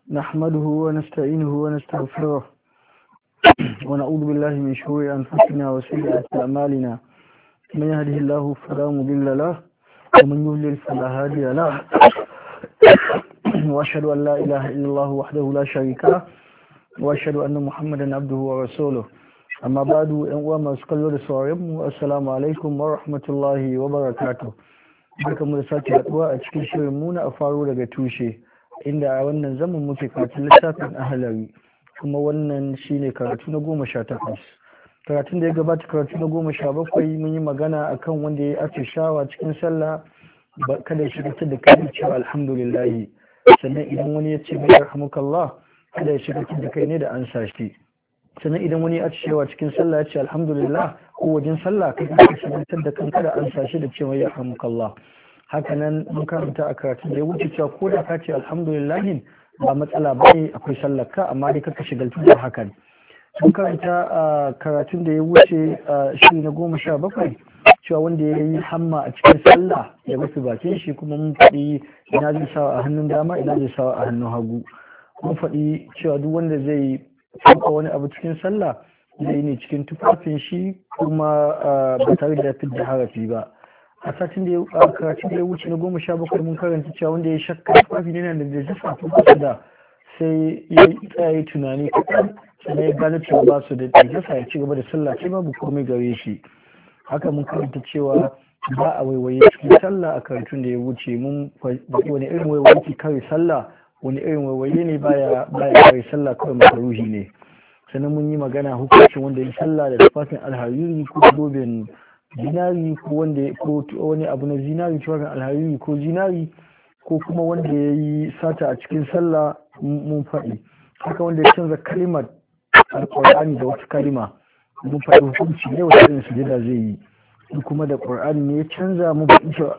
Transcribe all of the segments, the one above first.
نحمده ونستعينه ونستغفره ونعوذ بالله من شرور أنفسنا وسيئات أعمالنا من يهده الله فلا مضل له ومن يضلل فلا هادي له وأشهد أن لا إله إلا الله وحده لا شريك له وأشهد أن محمدا عبده ورسوله أما بعد وما سكالو لسوارم السلام عليكم ورحمة الله وبركاته barkamu da sake haɗuwa a cikin shirin muna a faro daga tushe inda a wannan zaman muke karatun littafin ahalari kuma wannan shine karatu na 18. Karatun da ya gabata karatu na 17 mun yi magana akan wanda ya yi atishawa cikin sallah kada ya shiga da kai cewa alhamdulillah, sannan idan wani ya ce mai yarhamukallah kada ya shiga da kai ne da an sashi, sannan idan wani ya atishawa cikin sallah ya ce alhamdulillah ko wajen sallah kai ka shiga da kanka da an sashi da cewa yarhamukallah. Hakanan mun karanta a karatun da ya wuce cewa ko da ka ce alhamdulillah ba matsala ba ne, akwai sallarka amma dai kaka shigaltu da hakan. Mun karanta a karatun da ya wuce shiri na 17 cewa wanda ya yi hamma a cikin sallah ya rufe bakin shi, kuma mun faɗi ina zai sawa a hannun dama ina zai sawa a hannun hagu. Mun faɗi cewa duk wanda zai tuka wani abu cikin sallah zai ne cikin tufafin shi kuma ba tare da fitar da harafi ba. A satin da ya karatun da ya wuce na 17 mun karanta cewa wanda ya shakka tufafi ne da najasa ko ba su da, sai ya tsaye tunani kaɗan sannan ya gane cewa ba su da najasa ya ci gaba da sallah sai babu komai gare shi. Haka mun karanta cewa ba a waiwaye cikin sallah a karatun da ya wuce. Mun faɗi wani irin waiwaye ke kare sallah, wani irin waiwaye ne baya kare sallah, kawai makaruhi ne. Sannan mun yi magana hukuncin wanda ya sallah da tufafin alhariri ko dobin zinari ko wani abu na zinari, tufafin alhariri ko zinari, ko kuma wanda ya yi sata a cikin sallah mun faɗi. Haka wanda ya canza kalimar alƙur'ani da wata kalima mun faɗi hukunci ne wata irin sujada zai yi, kuma da ƙur'ani ne ya canza mu ba cewa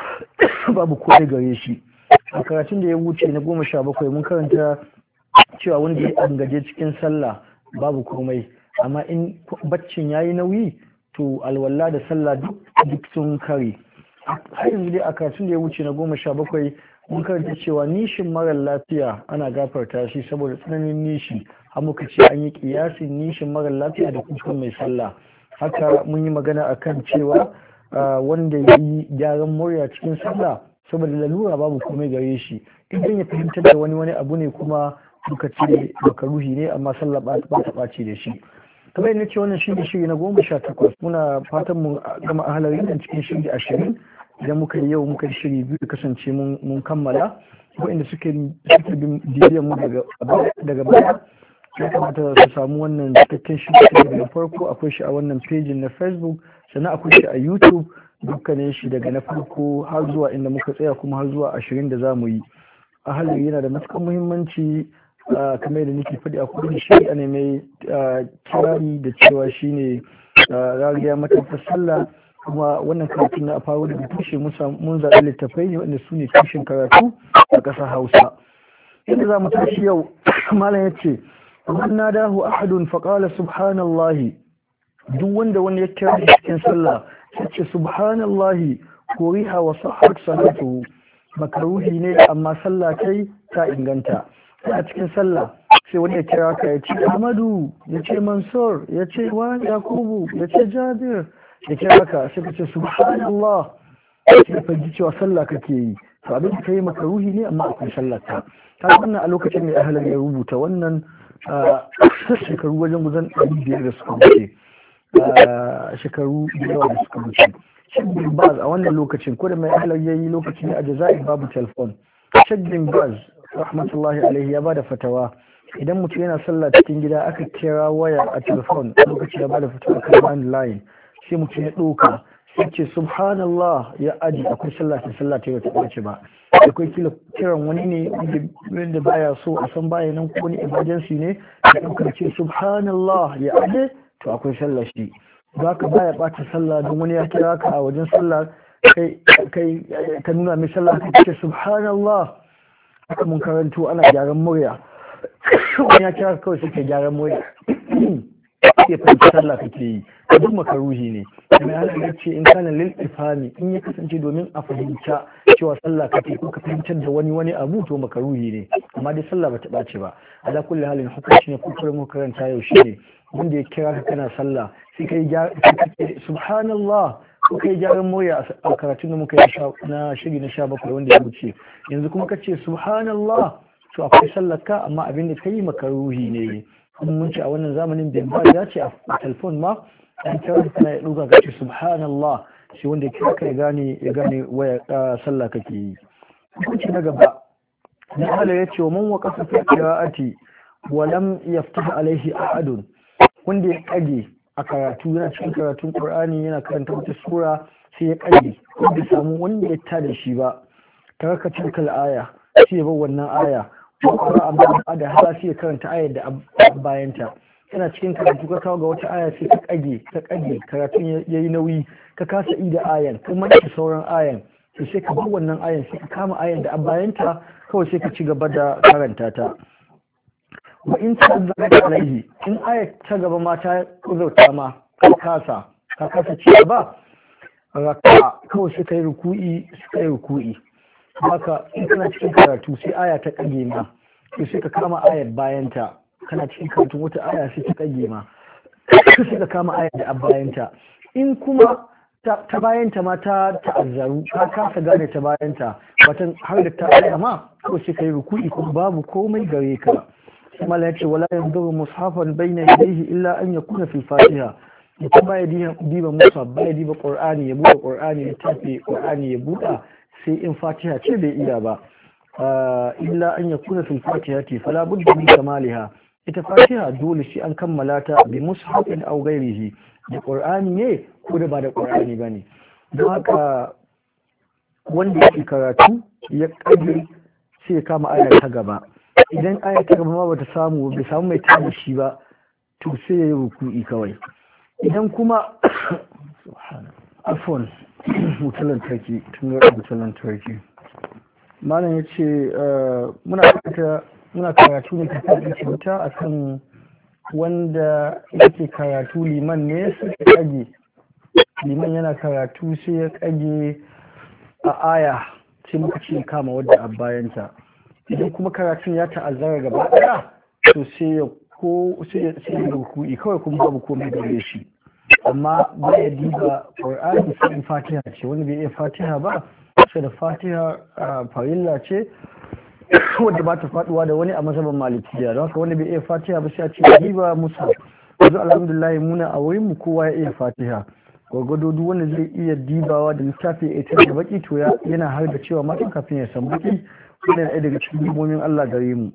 babu komai gare shi. A karatun da ya wuce na 17 mun karanta cewa wanda ya angaje cikin sallah babu komai, amma in baccin yayi nauyi to alwala da sallah duk sun kare. Har yanzu dai a karatun da ya wuce na 17 mun karanta cewa nishin marar lafiya ana gafarta shi saboda tsananin nishi, har muka ce an yi kiyasin nishin marar lafiya da kukan mai sallah. Haka mun yi magana akan cewa wanda ya yi gyaran murya cikin sallah saboda lalura babu komai gare shi, idan ya fahimtar da wani abu ne kuma muka ce makaruhi ne amma sallah ba ta ɓaci da shi. kamar yadda ce wannan shine shiri na 18. Muna fatan mu gama ahalari nan cikin shiri 20 idan muka yi yau muka yi shiri biyu kasance mun kammala. Waɗanda suke bibiyan mu daga baya ya kamata su samu wannan cikakken shiri daga farko. Akwai shi a wannan pejin na Facebook, sannan akwai shi a YouTube, dukkanin shi daga na farko har zuwa inda muka tsaya kuma har zuwa 20 da za mu yi. Ahalari yana da matuƙar muhimmanci, kamar da nake faɗi a kudin shari'a ne mai kirari da cewa shine rariya matakar sallah, kuma wannan karatu na faru daga tushe mun zaɓi littattafai ne wanda su ne tushen karatu a ƙasar Hausa. Inda za mu tashi yau malam ya ce man nadahu ahadun faqala subhanallahi, duk wanda wani ya kira cikin sallah ya ce subhanallahi koriha wa sahhat salatuhu, makaruhi ne amma sallah kai ta inganta. A cikin sallah sai wani ya kira ka ya ce Ahmadu, ya ce Mansur, ya ce wani Yakubu, ya ce Jabir, ya kira ka sai ka ce subhanallah, sai ka ji cewa sallah kake yi. To abin da kai makaruhi ne amma akwai sallah ta wannan a lokacin da ahlan ya rubuta wannan shekaru wajen guzan 500 da suka wuce, shekaru da yawa da suka wuce. Sheikh bin Baz a wannan lokacin, ko da mai ahlan yayi lokacin a Jazair babu telefon, Sheikh bin Baz rahmatullahi alaihi ya bada fatawa idan mutum yana sallah cikin gida aka kira waya a telefon lokaci ya bada fatawa kan line, sai mutum ya ɗauka sai ce subhanallah ya aji, akwai sallah ta wata ɓace ba. Akwai kila kiran wani ne wanda baya so a san baya nan, ko wani emergency ne ya ɗauka ce subhanallah ya aje, to akwai sallah shi. Za ka baya ɓata sallah don wani ya kira ka a wajen sallah kai ka nuna mai sallah ka ce subhanallah. Haka mun karanto ana gyaran murya, wani ya kira kawai suke gyaran murya ya fahimci sallah kake yi, duk makaruhi ne. Mai halar ya ce in kana lil ifami, in ya kasance domin a fahimta cewa sallah kake ko ka fahimtar da wani abu to makaruhi ne amma dai sallah bata ɓace ba ala kulli halin hukunci ne kukurin mu karanta yau shine wanda ya kira ka kana sallah sai kai subhanallah ko kai gyaran moya a karatun da muka yi na shiri na 17 wanda ya wuce yanzu kuma kace subhanallah to akwai sallar ka amma abin da kai makaruhi ne kuma mun ce a wannan zamanin da ba ya ce a telefon ma an kira kana ya duka kace subhanallah shi wanda ya kira ka ya gane waya sallah kake yi hukunci na gaba na Allah ya ce wa man waqafa fi qira'ati wa lam yaftah alaihi ahadun wanda ya kage a karatu yana cikin karatun Qur'ani yana karanta wata sura sai ya kage bai samu wanda ya tada shi ba taraka tilkal aya sai ya bar wannan aya ko amma da hala sai ya karanta ayar da bayanta yana cikin karatu ka kawo ga wata aya sai ka kage karatun yayi nauyi ka kasa ida ayan kuma da sauran ayan to sai ka bar wannan ayan sai ka kama ayan da bayanta kawai sai ka ci gaba da karanta ta wa in ta'azzara alaihi in ayat ta gaba ma ta kuzauta ma ka kasa ci gaba raka kawai sai kai ruku'i haka in kana cikin karatu sai aya ta kage ma to sai ka kama ayat bayanta kana cikin karatu wata aya sai ta kage ma sai ka kama ayat da bayanta in kuma ta bayanta ma ta ta'azzaru ka kasa gane ta bayanta watan har da ta tsaya ma kawai sai kai ruku'i kuma babu komai gare ka kuma ya ce wala yanzuru mushafan bayna yadayhi illa an yakuna fi fatiha ita baya diba mushaf baya diba qur'ani ya buɗe qur'ani ya tafi qur'ani ya buɗa sai in fatiha ce bai iya ba illa an yakuna fi fatiha fala budda min kamaliha ita fatiha dole shi an kammala ta bi mushafin aw ghairihi da qur'ani ne ko da ba da qur'ani bane don haka wanda yake karatu ya kaje sai ya kama ayar ta gaba idan aya ta gaba bata samu bai samu mai tada shi ba to sai ya yi ruku'i kawai idan kuma afon wutar lantarki malam ya ce muna karatu ne ta kasance wuta a kan wanda yake karatu liman ne suka kage liman yana karatu sai ya kage a aya sai muka ce kama wadda a bayanta idan kuma karatun ya ta'azzara gaba daya to sai ya ruku'i kawai kuma babu komai gare shi amma ba ya diba qur'ani sai fatiha ce wani bai iya fatiha ba sai da fatiha farilla ce wanda ba ta faduwa da wani a mazhaban malikiya don haka wani bai iya fatiha ba sai a ce diba musa yanzu alhamdulillah muna a wurin mu kowa ya iya fatiha gwargwado duk wanda zai iya dibawa da littafi ya ita da baki to yana har da cewa matan kafin ya san baki wannan ɗaya daga cikin hikimomin Allah gare mu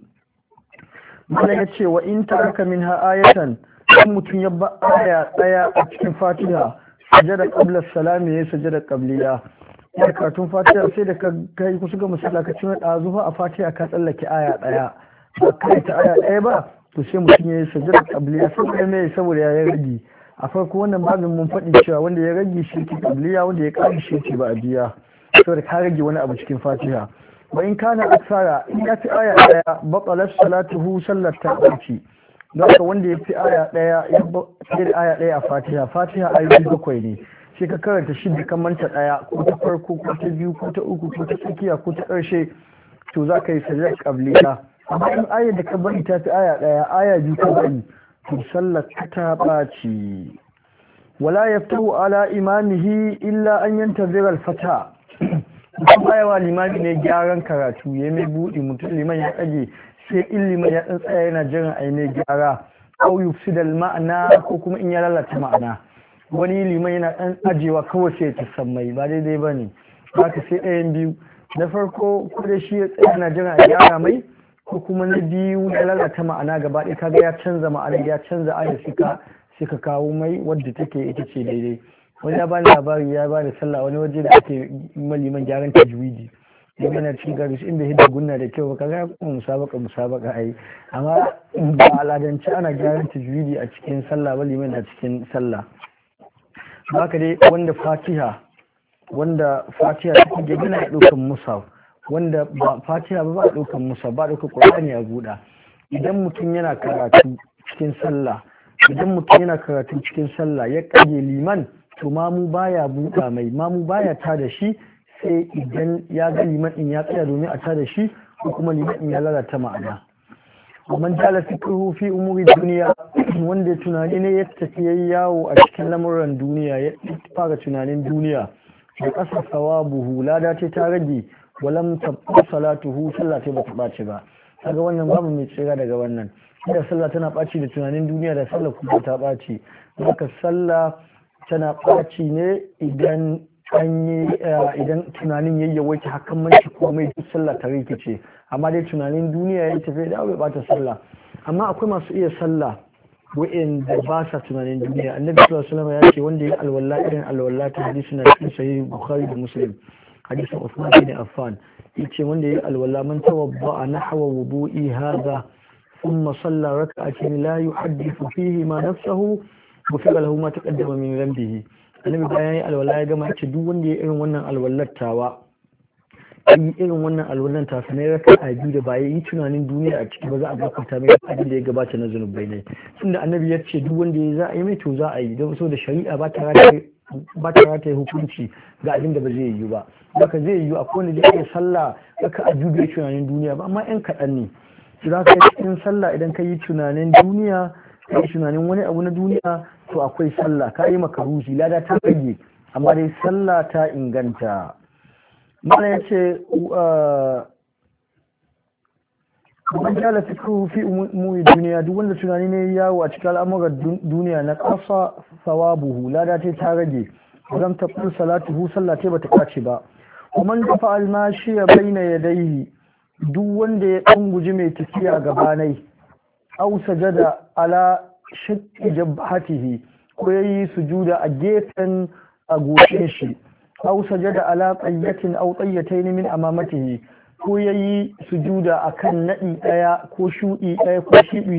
Allah ya ce wa in taraka minha ayatan in mutum ya ba aya daya a cikin Fatiha sajada qabla salami ya sajada qabliya ya karatun Fatiha sai da kai kusa ga musalla ka ci da zuwa a Fatiha ka tsallake aya daya ba kai ta aya daya ba to sai mutum ya yi sajada qabliya saboda ya rage a farko wannan babin mun faɗi cewa wanda ya rage shi ke qabliya wanda ya ƙara shi ke ba a biya saboda ka rage wani abu cikin Fatiha wa in kana aksara in ya fi aya daya batalat salatuhu sallar ta ɗauki don haka wanda ya fi aya daya ya fi aya daya a fatiha ayoyi 7 ne sai ka karanta shi da manta daya ko ta farko ko ta biyu ko ta uku ko ta tsakiya ko ta ƙarshe to za ka yi sajjar qabliya amma in aya da ka bari ta fi aya daya aya biyu ka bari to sallar ta ɓaci wala yaftahu ala imamihi illa an yantazira al-fata mutum bayawa limami ne gyaran karatu ya mai buɗe mutum liman ya ɗage sai in liman ya ɗan tsaya yana jiran a yi mai gyara au yufsidal ma'ana ko kuma in ya lalata ma'ana wani liman yana ɗan ajewa kawai sai ta sammai ba daidai ba ne ba ka sai ɗayan biyu na farko ko da shi ya tsaya yana jiran a gyara mai ko kuma na biyu ya lalata ma'ana gaba ɗaya kaga ya canza ma'ana ya canza ayar sai ka kawo mai wadda take ita ce daidai wani ya bani labari ya bani sallah wani waje da ake maliman gyaran tajwidi yana na cikin gari su inda hidda gunna da kyau kaga ya kuma musabaka ai amma ba aladance ana gyaran tajwidi a cikin sallah ba liman na cikin sallah haka dai wanda fatiha ta kage yana ɗaukan musa wanda ba fatiha ba ɗaukan musa ba ɗaukan qur'ani a buɗa idan mutum yana karatu cikin sallah ya kage liman to mamu baya buɗa mai mamu baya ta da shi sai idan ya ga liman din ya tsaya domin a tada shi ko kuma liman din ya lalata ma'ana. man jala fikruhu fi umuri duniya wanda tunani ne ya tafi yayi yawo a cikin lamuran duniya ya fara tunanin duniya da kasa sawabuhu lada ce ta rage walam tabqa salatuhu sallah ta bata bace ba kaga wannan babu mai tsira daga wannan da sallah tana baci da tunanin duniya da sallah kuma ta baci haka sallah tana baci ne idan idan tunanin ya yawaita hakan manci komai duk sallah ta rikice amma dai tunanin duniya ya tafi da bai bata sallah amma akwai masu iya sallah wa'anda ba sa tunanin duniya annabi sallallahu alaihi wasallam ya ce wanda ya alwala irin alwala ta hadisi na cikin sahih bukhari da muslim hadisin Uthman bin Affan yace wanda ya alwala man tawadda nahwa wudu'i hadha thumma salla rak'atayn la yuhaddithu fihi ma nafsuhu ghufira lahu ma taqaddama min dhanbihi annabi bayan ya alwala ya gama ce duk wanda ya irin wannan alwallattawa yi irin wannan alwallan ta sanai raka a biyu da ba ya yi tunanin duniya a ciki ba za a gafarta mai abin da ya gabata na zunubai ne tunda annabi ya ce duk wanda ya za a yi mai to za a yi don so da shari'a ba ta rataye hukunci ga abin da ba zai yi ba daga zai yi akwai wanda zai iya sallah raka a biyu bai tunanin duniya ba amma yan kaɗan ne za ka yi cikin sallah idan ka yi tunanin duniya ka yi tunanin wani abu na duniya to akwai sallah ka yi makaruhi lada ta rage amma dai sallah ta inganta mana ya ce man jala fikruhu fi umuri duniya duk wanda tunani ne yawo a cikin al'amuran duniya na ƙasa sawabuhu lada ta rage zan tafi salatuhu sallah ta bata kace ba kuma dafa almashi ya baina yadayhi duk wanda ya dan guji mai tafiya gabanai aw sajada ala shakki jabhatihi ko yayi sujuda a gefen agoshin shi aw sajada ala qayyatin aw qayyatayn min amamatihi ko yayi sujuda akan nadi daya ko shudi daya ko shibi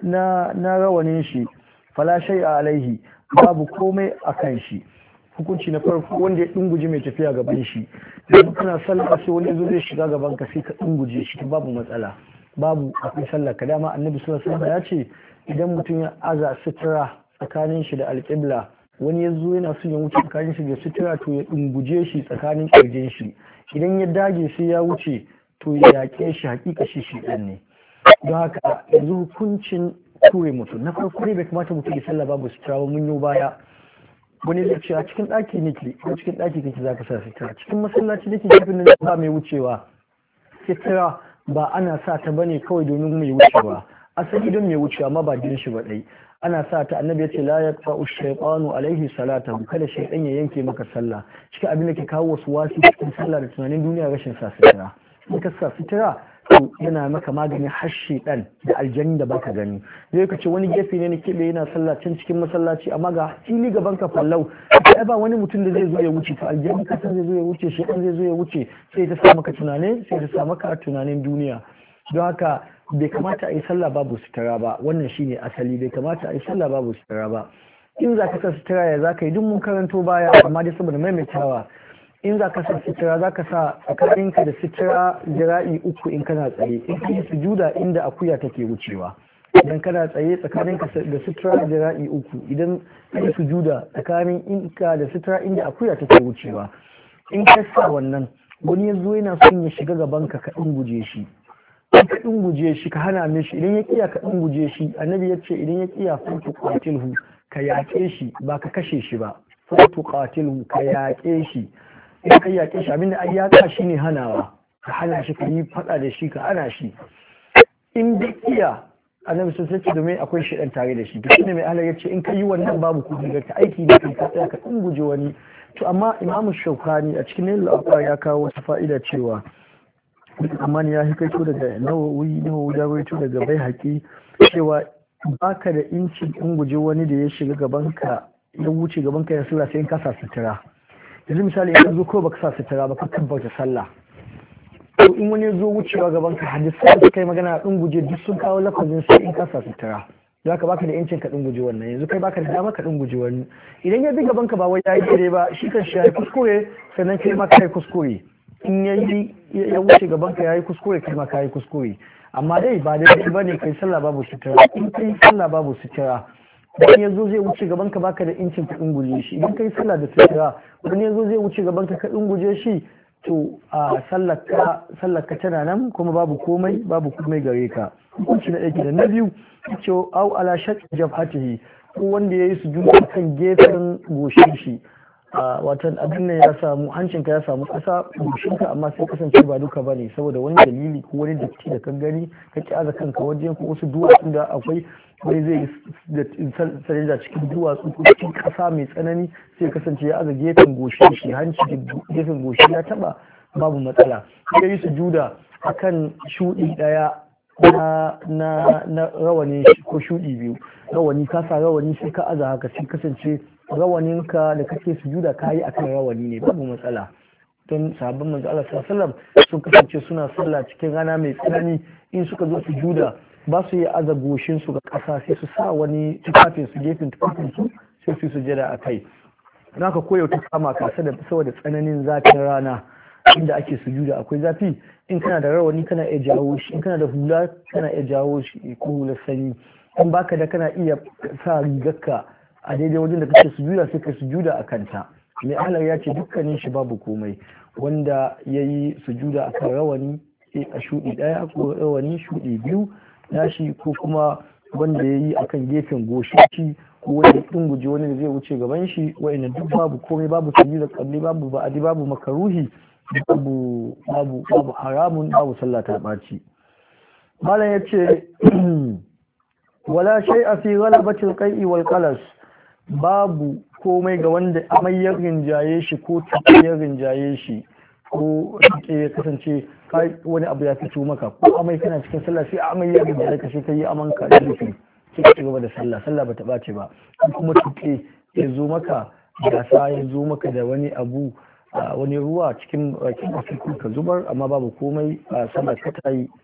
na rawanin shi fala shay'a alaihi babu komai akan shi hukunci na farko wanda ya dunguje mai tafiya gaban shi idan kana sallah sai wani zo zai shiga gaban ka sai ka dunguje shi babu matsala babu akwai sallah ka dama annabi sallallahu alaihi wasallam ya ce idan mutum ya aza sutura tsakanin shi da alƙibla wani ya zo yana son ya wuce tsakanin shi da sutura to ya dunguje shi tsakanin kirjin shi idan ya dage sai ya wuce to ya yaƙe shi hakika shi ɗan ne don haka yanzu hukuncin ture mutum na farko ne bai kamata mutum ya sallah babu sutura ba mun yi baya wani zai ce a cikin ɗaki nake ko cikin ɗaki kake za ka sa sutura cikin masallaci nake kafin nan ba mai wucewa sutura ba ana sa ta bane kawai domin mai wucewa asali don mai wucewa ma ba din shi ba dai ana sa ta annabi ya ce la yaqta'u shaytanu alaihi salatahu kada shaytan ya yanke maka sallah cikin abin da ke kawo wasu wasi cikin sallah da tunanin duniya rashin sa sutura in ka sa sutura to yana maka magani har shaytan da aljanni da baka gani zai ka ce wani gefe ne kebe yana sallah can cikin masallaci amma ga fili gaban ka fallau sai ba wani mutum da zai zo ya wuce to aljanni ka san zai zo ya wuce shaytan zai zo ya wuce sai ta sa maka tunane sai ta sa maka tunanin duniya don haka bai kamata a yi sallah babu sutura ba wannan shine asali bai kamata a yi sallah babu sutura ba in za ka sa sutura ya za ka yi duk mun karanto baya amma dai saboda maimaitawa in za ka sa sutura za ka sa tsakaninka da sutura jira'i uku in kana tsaye in ka yi sujuda inda akuya take wucewa idan kana tsaye tsakaninka da sutura jira'i uku idan ka yi sujuda tsakanin inka da sutura inda akuya take wucewa in ka sa wannan wani ya zo yana son ya shiga gabanka ka guje shi in ka guje shi ka hana mishi idan ya kiya ka guje shi annabi ya ce idan ya kiya fa qatilhu ka yaƙe shi ba ka kashe shi ba fa qatilhu ka yaƙe shi in ka yaƙe shi abinda ai yaƙa shi ne hanawa ka hana shi ka yi faɗa da shi ka hana shi in da kiya annabi sun sace domin akwai shi tare da shi to shine mai Allah ya ce in ka yi wannan babu kudi ga aiki ne kai ka tsaya ka guje wani to amma imamu shaukani a cikin al ya kawo wata fa'ida cewa amma ya hikaito daga nawawi da rawaito daga bai haƙi cewa baka da inci in guje wani da ya shiga gabanka ya wuce gabanka ya sallah sai in kasa sutura yanzu misali in zo ko baka sa sutura ba ka tabbata sallah to in wani zo wucewa gabanka hadisi da kai magana in guje duk sun kawo lafazin sai in kasa sutura za ka baka da yancin ka guje wannan yanzu kai baka da dama ka guje wani idan ya bi gabanka ba wai ya yi daidai ba shi kan shi ya yi kuskure sannan kai ma ka yi kuskure in ya wuce gaban ka yayi kuskure kai ma kai kuskure amma dai ba dai bane kai sallah babu sutura in kai sallah babu sutura wani yazo zai wuce gaban ka baka da incin ka dinguje shi idan kai sallah da sutura wani yazo zai wuce gaban ka dinguje shi to a sallaka tana nan kuma babu komai gare ka. Hukunci na ɗaya da na biyu ce au ala shaq jabhatihi ko wanda yayi sujuda kan gefen goshin shi watan abin nan ya samu hancinka ya samu ƙasa goshinka amma sai kasance ba duka bane saboda wani dalili ko wani datti da kan gani ka ki aza kanka wajen ko wasu duwatsu da akwai wani zai yi da cikin duwatsu ko cikin ƙasa mai tsanani sai kasance ya aza gefen goshin shi hanci da gefen goshi ya taba babu matsala ya yi sujuda akan shuɗi ɗaya na rawani ko shuɗi biyu rawani ka sa rawani sai ka aza haka sai kasance rawaninka da kake sujuda kayi akan rawani ne babu matsala don sahabban manzo Allah sallallahu sun kasance suna sallah cikin rana mai tsanani in suka zo sujuda ba su yi aza goshin su ga ƙasa sai su sa wani tufafin su gefen tufafin su sai su sujada a kai naka koyau ta kama ka saboda tsananin zafin rana inda ake sujuda akwai zafi in kana da rawani kana iya jawo shi in kana da hula kana iya jawo shi ko hular sanyi in baka da kana iya sa rigarka a daidai wajen da kake sujuda sai ka sujuda a kanta mai ahlar ya ce dukkanin shi babu komai wanda ya yi sujuda akan rawani a shuɗi ɗaya ko rawani shuɗi biyu nashi ko kuma wanda ya yi akan gefen goshi ko wanda ya guje wani da zai wuce gaban shi wa'ina duk babu komai babu sujuda kabli babu ba'adi babu makaruhi babu haramun babu sallah ta ɓaci. Malam ya ce wala shay'a fi ghalabatil qai'i wal qalas babu komai ga wanda amai ya rinjaye shi ko tuke ya rinjaye shi ko tuke ya kasance wani abu ya fito maka ko amai kana cikin sallah sai amai ya rinjaye ka sai ka yi aman ka da rufi sai ka ci gaba da sallah bata ɓace ba kuma tuke ya zo maka gasa ya zo maka da wani abu wani ruwa cikin bakin ka zubar amma babu komai a sama ka ta yi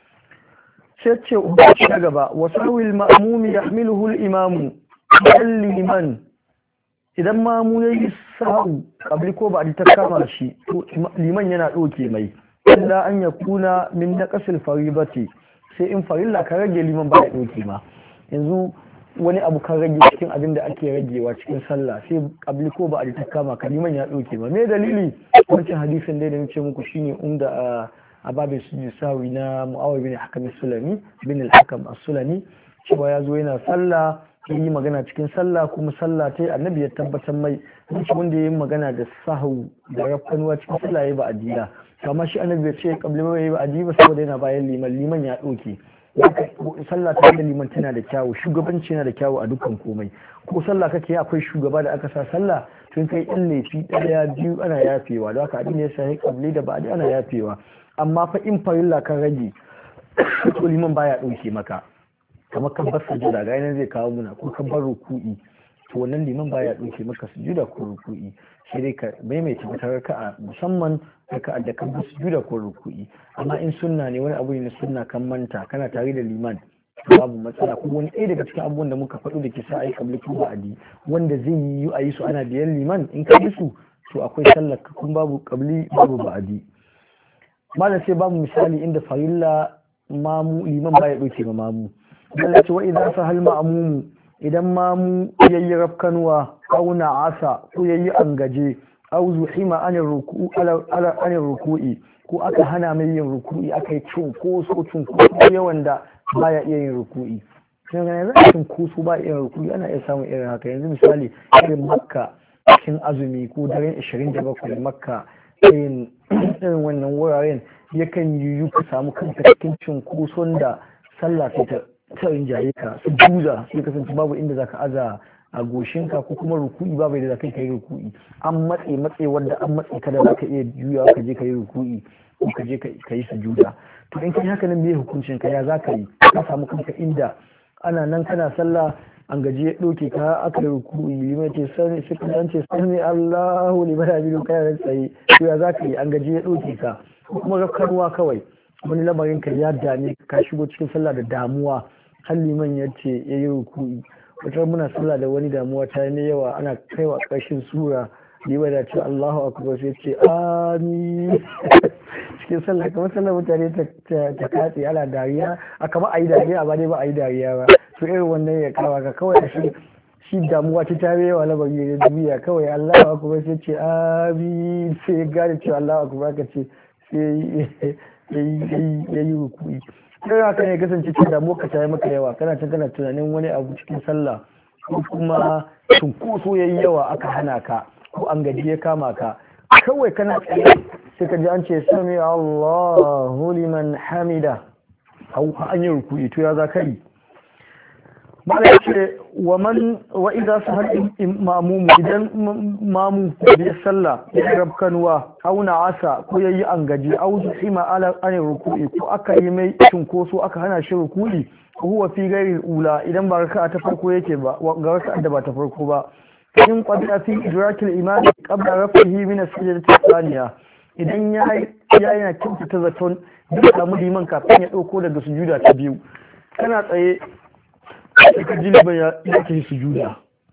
sai ce umarci na gaba wasu wil ma'amumi ya hamiluhu imamu liman idan mamu ya yi sa'u kabli ko ba a ta kama shi to liman yana ɗauke mai illa an ya kuna min na ƙasar faribati sai in farilla ka rage liman ba ya ɗauke ma yanzu wani abu kan rage cikin abin da ake ragewa cikin sallah sai kabli ko ba a ta kama ka liman ya ɗauke ma me dalili wancan hadisin dai da nace muku shine inda a babin sujud sawi na Muawiya bin Hakam as-Sulami bin al-Hakam as-Sulami cewa ya zo yana sallah yi magana cikin sallah kuma sallah ta annabi ya tabbatar mai wanda ya yi magana da sahu da rafanuwa cikin sallah ya ba adiya amma shi annabi ya ce kabli ba ya ba adiya ba saboda yana bayan liman ya ɗauke sallah ta da liman tana da kyawu shugabanci yana da kyawu a dukkan komai ko sallah kake akwai shugaba da aka sa sallah tun kai in laifi ɗaya biyu ana yafewa da haka abin da ya shahi kabli da ba'adi ana yafewa amma fa in farilla kan rage to liman baya ɗauke maka kamar kan bar sujuda ga yanar zai kawo muna ko kan bar ruku'i to wannan liman baya ɗauke maka sujuda ko ruku'i sai dai ka maimaita wata raka'a musamman raka'a da kan bar sujuda ko ruku'i amma in sunna ne wani abu ne na sunna kan manta kana tare da liman babu matsala ko wani ɗaya daga cikin abubuwan da muka faɗo da ke sa ai kabli ko ba'adi wanda zai yi a yi su ana biyan liman in ka yi su to akwai sallar kun babu kabli babu ba'adi malam sai babu misali inda farilla mamu liman baya ɗauke ma mamu Allah ce wa idan sa hal ma'mumu idan mamu yayi rafkanwa aw asa ko yayi angaje aw zuhima anir ruku'i ko aka hana mai yin ruku'i aka yi cunkoso yawan da baya iya yin ruku'i sai ga yanzu cunkoso ba iya yin ruku'i ana iya samun irin haka yanzu misali irin makka cikin azumi ko daren 27 makka irin wannan wuraren yakan yiwu ka samu kanka cikin cunkoson da sallah ta rinjaye ka su juza sai kasance babu inda zaka aza a goshinka ko kuma ruku'i babu inda zaka yi ruku'i an matse wanda an matse ka da zaka iya juyawa ka je ka yi ruku'i ko ka je ka yi sujuda to in kai haka nan me hukuncin ka ya zaka yi ka samu kanka inda ana nan kana sallah an gaji ya ɗauke ka aka yi ruku'i limai ce sani suka dan ce sani Allahu liman hamidu kana tsaye to ya zaka yi an gaji ya ɗauke ka ko kuma rafkanuwa kawai wani lamarin ka ya dame ka shigo cikin sallah da damuwa har liman ya ce ya yi ruku'i wata muna sallah da wani damuwa ta yi yawa ana kaiwa ƙarshen sura liman da ce Allahu akbar sai ce amin cikin sallah kamar sallah mutane ta katse ana dariya a kama a yi dariya ba dai ba a yi dariya ba to irin wannan ya kawa ka kawai shi damuwa ta tare yawa labari da duniya kawai Allahu akbar sai ce amin sai gane cewa Allahu akbar ka ce sai yayi ruku'i sai haka ne kasance ce damuwa ka ta yi maka yawa kana tunanin wani abu cikin sallah ko kuma cunkoso yayi yawa aka hana ka ko an gaji ya kama ka kawai kana tsaye sai ka ji an ce sami Allahu liman hamida an yi ruku'i to ya za ka yi malai ce wa idza sahal imamu idan mamu bi sallah ya rabkanwa auna asa ko yayi angaji au hima ala an ruku'i ko aka yi mai cunkoso aka hana shi ruku'i huwa fi ghairi ula idan ba raka'a ta farko yake ba ga raka'a da ba ta farko ba in qadra fi idrakil imam qabla rafihi min as-sajdati thaniya idan yana kyautata zaton duk samu liman kafin ya dauko daga sujuda ta biyu kana tsaye sai ka ji liman ya yake sujuda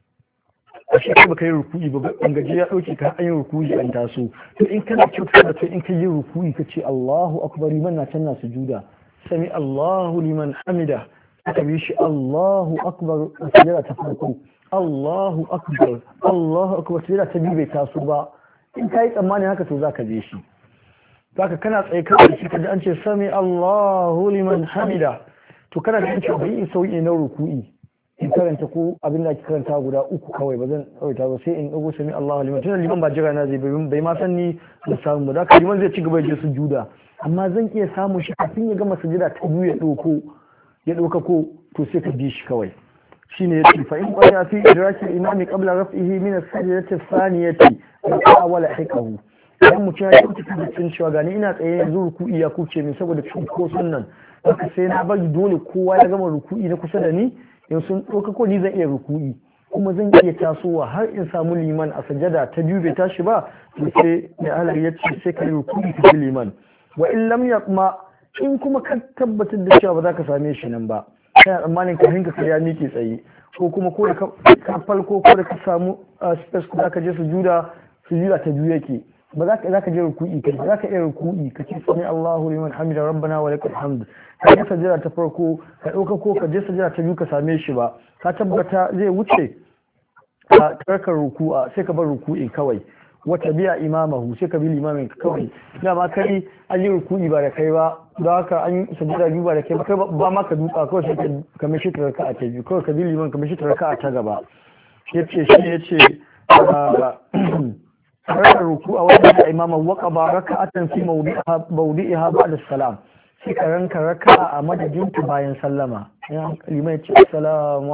a shi ka baka yi ruku'i ba an gaji ya dauke ka an yi ruku'i an taso to in kana kyautata zaton in ka yi ruku'i ka ce Allahu akbar liman na can na sujuda sami Allahu liman hamida ka bi shi Allahu akbar sujada ta farko Allahu akbar sujada ta biyu bai taso ba in kai tsammani haka to zaka je shi zaka kana tsaye kawai shi kaji an ce sami Allahu liman hamida to kana da cewa bai in sauyi na ruku'i in karanta ko abin da ake karanta guda uku kawai ba zan tsawaita ba sai in dago sami Allahu liman tunan liman ba jira na zai bai ma san ni da samu ba zaka liman zai ci gaba da sujuda amma zan iya samun shi kafin ya gama sujada ta biyu ya dauka ko to sai ka bi shi kawai shine yace fa in qala fi idraki al-imami qabla raf'ihi min as-sajdati ath-thaniyati rafa'a wa lahiqahu idan mutum ya yi cikin cewa gani ina tsaye yanzu ruku'i ya kuce min saboda cunkoson nan haka sai na bari dole kowa ya gama ruku'i na kusa da ni yanzu sun ɗauka ko ni zan iya ruku'i kuma zan iya tasowa har in samu liman a sajada ta biyu bai tashi ba to sai mai halar ya ce sai ka yi ruku'i ka fi liman wa in lam yaqma in kuma ka tabbatar da cewa ba za ka same shi nan ba kana tsammanin ka hinka ya miƙe tsaye ko kuma ko da ka falko ko da ka samu space ko da ka je sujuda ta biyu yake ba za ka je ruku'i kai za ka iya ruku'i ka ce sami Allahu liman hamida rabbana wa lakal hamd ka je sajada ta farko ka dauka ko ka je sajada ta biyu ka same shi ba ka tabbata zai wuce ka tarka ruku'a sai ka bar ruku'i kawai wata biya imamahu sai ka bi limamin ka kawai dama kai an yi ruku'i ba da kai ba don haka an yi sajada biyu ba da kai ba ma ka duka kawai sai ka mishi ta raka'a ta biyu kawai ka bi liman ka mishi ta raka'a ta gaba yace tare ruku a wajen da imaman waka ba raka'atan fi mawdi'iha ba'da salam sai ka ranka raka'a a madadin ta bayan sallama limai ce assalamu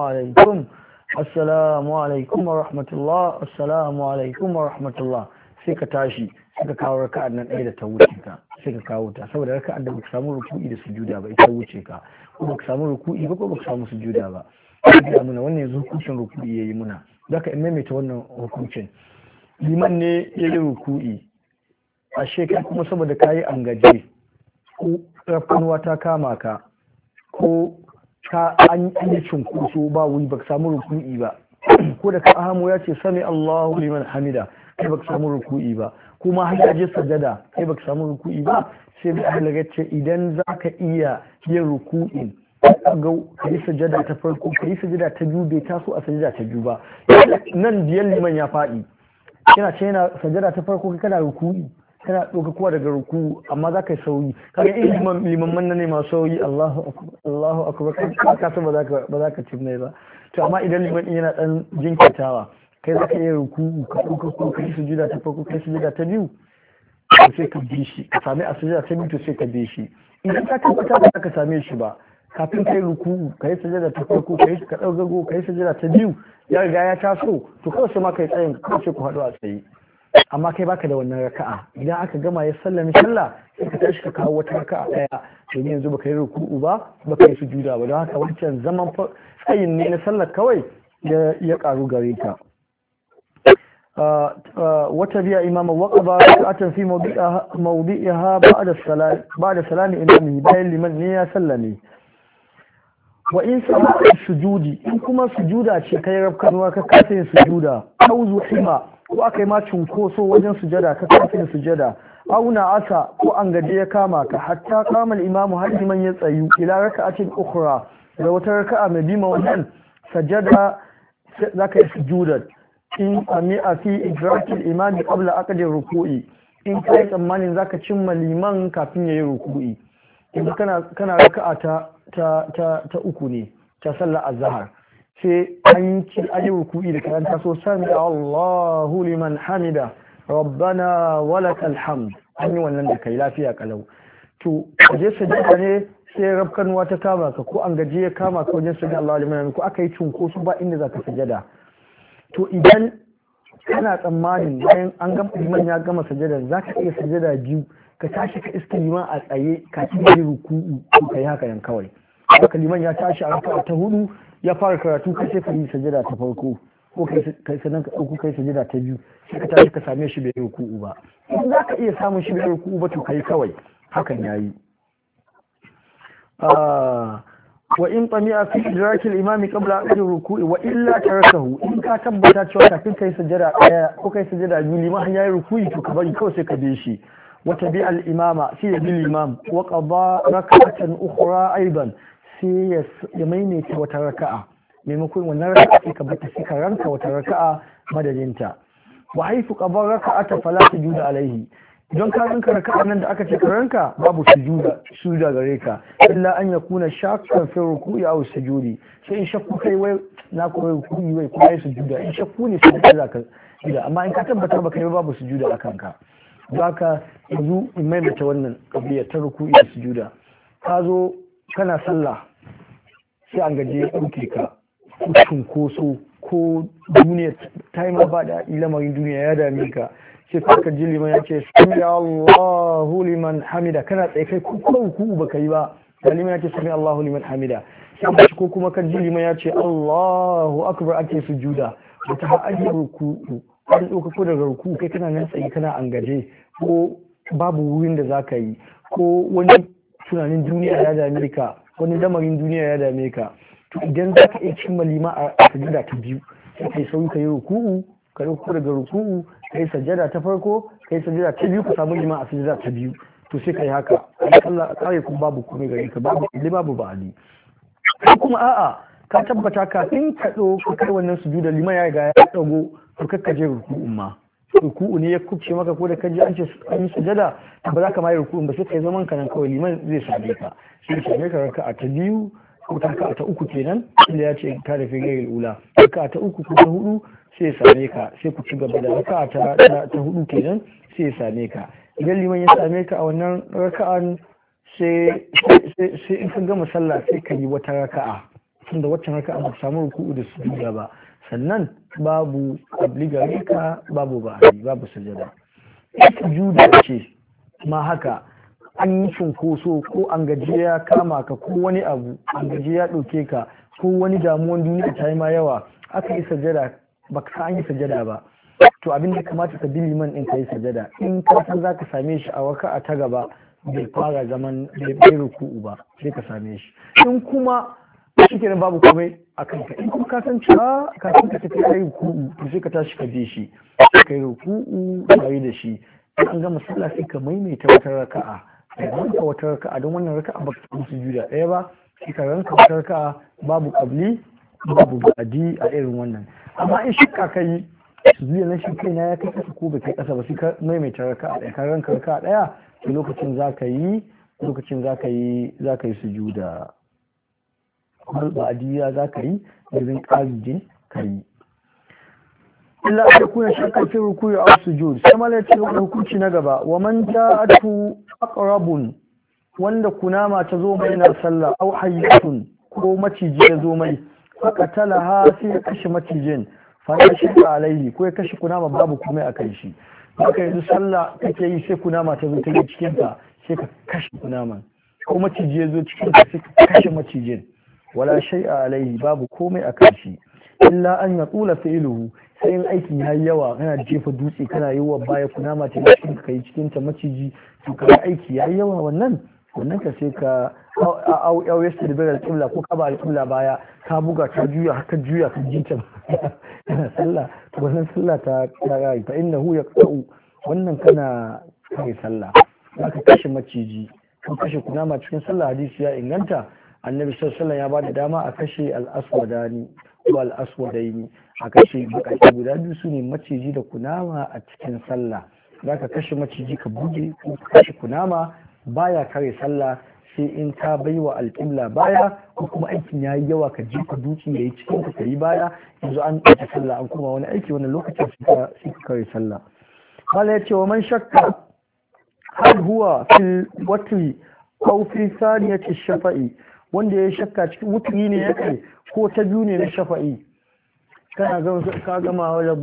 alaikum wa rahmatullah assalamu alaikum wa rahmatullah sai ka tashi sai ka kawo raka'a nan ɗaya da ta wuce ka sai ka kawo ta saboda raka'ar da baka samu ruku'i da sujuda ba ita wuce ka ko baka samu ruku'i ba ko baka samu sujuda ba sai muna wannan yanzu hukuncin ruku'i yayi muna zaka in maimaita wannan hukuncin liman ne ya yi ruku'i a shekar kuma saboda ka yi angaje ko rafkanuwa ta kama ka ko ka an yi cunkoso ba wuri ba ka samu ruku'i ba ko da ka ahamu ya ce sami Allahu liman hamida kai ba ka samu ruku'i ba kuma har yaje sajada kai ba ka samu ruku'i ba sai da ahli ce idan za ka iya yin ruku'in ka yi sajada ta farko ka yi sajada ta biyu bai taso a sajada ta biyu ba nan biyan liman ya faɗi yana ce yana sajada ta farko kana ruku'i kana ɗauka kowa daga ruku amma za ka yi sauyi kaga in liman ne masu sauyi Allahu akbar ka san ba za ka ci mai ba to amma idan liman yana dan jinkirtawa kai za ka iya ruku'u ka ɗauka ko ka yi sujuda ta farko ka yi sujuda ta biyu to sai ka bi shi ka same a sujuda ta biyu to sai ka bi shi idan ka tabbata ba za ka same shi ba kafin kai ruku'u kai sujada ta farko kai ka daugago kai sujada ta biyu ya riga ya taso to kawai sai ma kai tsayin kawai sai ku haɗu a tsaye amma kai baka da wannan raka'a idan aka gama ya sallami sallah sai ka tashi ka kawo wata raka'a daya domin yanzu baka yi ruku'u ba baka yi sujuda ba don haka wancan zaman tsayin ne na sallar kawai ya karu gare ka wata biya imama waqaba raka'atan fi mawdi'iha ba'da salami imamihi bayan liman ne ya sallame wa in sama'a sujudi in kuma sujuda ce kai rabkanwa ka kasa yin sujuda au zuhima ko aka yi ma cunkoso wajen sujada ka kasa yin sujada au na asa ko an gaje ya kama ka hatta kama imamu har liman ya tsayu ila raka'atin ukhra da wata raka'a mai bima wannan sajada zaka yi sujudar in a fi idrakil imami qabla aqdi ruku'i in kai tsammanin zaka cimma liman kafin yayi ruku'i idan kana raka'a ta uku ne ta sallar azhar sai an yi ruku'i da karanta so sami Allahu liman hamida rabbana walakal hamd an yi wannan da kai lafiya kalau to je sajada ne sai rabkanwa ta kama ka ko an gaji ya kama ka wajen sajada Allahu liman hamida ko aka yi cunkoso ba inda zaka sajada to idan kana tsammanin bayan an gama liman ya gama sajada zaka iya sajada biyu ka tashi ka iska liman a tsaye ka ci yi ruku'u ko kai haka yan kawai haka liman ya tashi a raka'a ta hudu ya fara karatu kai sai ka yi sajada ta farko ko kai sanan ka dauko kai sajada ta biyu sai ka tashi ka same shi bai ruku'u ba in zaka iya samun shi bai ruku'u ba to kai kawai hakan yayi wa in tami'a fi idraki al-imami qabla an ruku'i wa illa tarakahu in ka tabbata cewa kafin kai sajada daya ko kai sajada biyu liman yayi ruku'i to ka bari kawai sai ka bi shi wa tabi'a al-imama sai bil imam wa qada rak'atan ukhra aidan sai ya maimaita wata raka'a maimakon wannan raka'a sai ka bata sai ka ranka wata raka'a madadinta wa haifu qada raka'ata fala sujuda alaihi don ka ranka raka'a nan da aka ce ka ranka babu sujuda gare ka illa an yakuna shakkan fi ruku'i aw sujudi sai in shakku kai wai na ko ruku'i wai ko sujuda in shakku ne sai za ka ida amma in ka tabbatar baka yi babu sujuda akan ka don haka yanzu in maimaita wannan kabiya ta ruku'i da sujuda ka zo kana sallah sai an gaje ya ɗauke ka cunkoso ko duniya ta yi ma ba da lamarin duniya ya dame ka sai ka ji liman ya ce sami Allahu liman hamida kana tsaye kai ko ruku'u baka yi ba da liman ya ce sami Allahu liman hamida sai ko kuma kan ji liman ya ce Allahu akbar ake sujuda da ta hanyar ruku'u an ɗauka ko daga ruku'u kai kana nan tsaye kana an gaje ko babu wurin da za ka yi ko wani tunanin duniya ya dame ka wani lamarin duniya ya dame ka to idan za ka iya cimma lima a sajada ta biyu sai kai sauyi ka yi ruku'u ka ɗauko daga ruku'u ka yi sajada ta farko ka yi sajada ta biyu ka samu lima a sajada ta biyu to sai ka yi haka Allah a kare kuma babu komai gare ka babu ba'ali ko kuma a'a ka tabbata kafin ka ɗauko kai wannan sujuda lima ya riga ya ɗago to kakka je ruku'un ma ruku'u ne ya kubce maka ko da kaji an ce an yi sujada ba za ka mai ruku'un ba sai kai zaman ka nan kawai liman zai same ka sai ka same ka raka'a ta biyu ko ta raka'a ta uku kenan inda ya ce ka da figail ula raka'a ta uku ko ta hudu sai ya same ka sai ku ci gaba da raka'a ta hudu kenan sai ya same ka idan liman ya same ka a wannan raka'an sai in ka gama sallah sai ka yi wata raka'a tunda waccan raka'a ba samu ruku'u da sujuda ba sannan babu obligare ka babu ba'adi babu sujada ita juda ce ma haka an yi cunkoso ko an gaji ya kama ka ko wani abu an gaji ya ɗauke ka ko wani damuwan duniya ta yi ma yawa aka yi sajada ba ka an yi sajada ba to abin da kamata ka bi liman in ka yi sajada in ka san za ka same shi a waka a ta gaba bai fara zaman bai ruku'u ba sai ka same shi in kuma shi kenan babu komai a kanka in kuma ka san cewa kafin ka tafi kai ruku'u to sai ka tashi ka je shi kai ruku'u tare da shi in an gama sallah sai ka maimaita wata raka'a ka ranka wata raka'a don wannan raka'a ba ka samu sujuda ɗaya ba sai ka ranka wata raka'a babu qabli babu ba'di a irin wannan amma in shakka kai sujuda na shi kaina ya kai kasa ko bai kai kasa ba sai ka maimaita raka'a ɗaya ka ranka raka'a ɗaya to lokacin za ka yi sujuda har ba'adiyya za ka yi irin ƙarijin ka yi illa a kuna shakar fi rukuyi a sujud sai mala ya ce hukunci na gaba wa man ja'atu aqrabun wanda kunama ta zo mai na sallah au hayyatun ko maciji ya zo mai faqatalaha sai ya kashe macijin fa ya shi alaihi ko ya kashe kunama babu komai a kai shi haka yanzu sallah kake yi sai kunama ta zo ta yi cikin ka sai ka kashe kunaman ko maciji ya zo cikin ka sai ka kashe macijin wala shay'a alaihi babu komai a kan shi illa an ya tsula fi'luhu sai in aikin ya yi yawa kana jefa dutse kana yi wa baya kunama ta cikin ka yi cikin ta maciji to ka aiki ya yi yawa wannan ka sai ka au yasta da bayar alƙibla ko ka ba alƙibla baya ka buga ka juya haka juya ka jinta yana sallah to wannan sallah ta rayu fa innahu yaqta'u wannan kana kai sallah zaka kashe maciji kan kashe kunama cikin sallah hadisi ya inganta annabi sallallahu alaihi ya bada dama a kashe al-aswadani ko al-aswadaini a kashe bakaki guda biyu sune maciji da kunama a cikin sallah zaka kashe maciji ka buge ko kashe kunama baya kare sallah sai in ka baiwa alƙibla baya ko kuma aikin ya yi yawa ka jefa dutse ya yi cikin ka yi baya yanzu an ɗauki sallah an kuma wani aiki wani lokacin suka kare sallah mala ya ce wa man shakka hal huwa fil watri aw fi thaniyati shafa'i wanda ya shakka cikin wutri ne ya kai ko ta biyu ne na shafa'i kana ka gama wa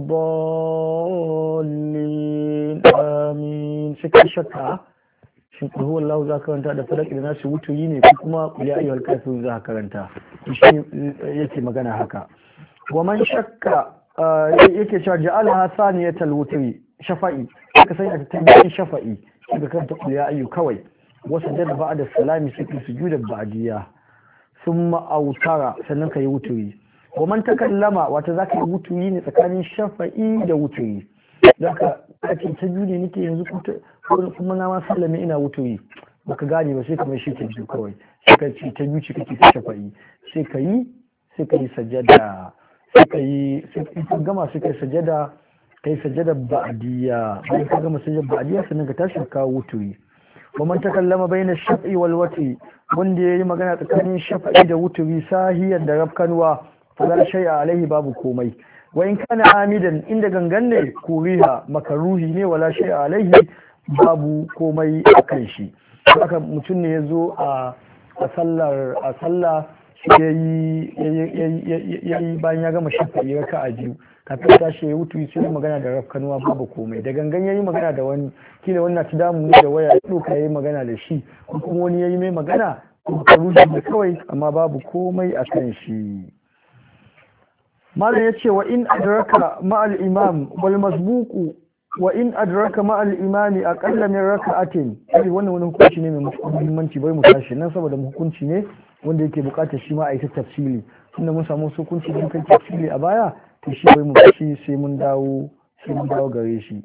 dallin amin sai ka shakka shin kulhu wallahu za ka karanta da falak da nasu wuturi ne ko kuma ya ayyuhal kafirun za ka karanta shi yake magana haka wa man shakka yake cewa ja'alha saniyatal wutri shafa'i ka sanya ta tabbacin shafa'i ka karanta kul ya ayyu kawai wasu da ba'da salami sai sujuda ba'diya thumma autara sannan kai wuturi wa man takallama wata zaka yi wuturi ne tsakanin shafa'i da wuturi zaka kace ta biyu ne nake yanzu kuma na ma sallame ina wuturi baka gane ba sai ka mai shi ta biyu kawai sai ka ci ta biyu kake ta shafa'i sai ka yi sajada sai ka gama sai ka sajada ba'diya bayan ka gama sajada ba'diya sannan ka tashi ka wuturi wa man takallama baina shaf'i wal watri wanda yayi magana tsakanin shafa'i da wuturi sahiyan da rafkanwa fala shay'a alaihi babu komai wa in kana amidan inda gangan ne kuriha makaruhi ne wala shay'a alaihi babu komai akan shi haka mutum ne yazo a sallah yayi bayan ya gama shafa'i raka'a biyu kafin tashi ya wutu sai magana da rafkanuwa babu komai da gangan yayi magana da wani kila wannan ta damu ne da waya ya doka yayi magana da shi ko kuma wani yayi mai magana ko karuhi ne kawai amma babu komai akan shi malam ya ce wa in adraka ma'al imam wal masbuqu wa in adraka ma'al imami aqalla min raka'atin ai wannan wani hukunci ne mai muhimmanci bai mu tashi nan saboda hukunci ne wanda yake bukatar shi ma a yi ta tafsili tunda mun samu hukunci da kai tafsili a baya to shi bai mu tashi sai mun dawo gare shi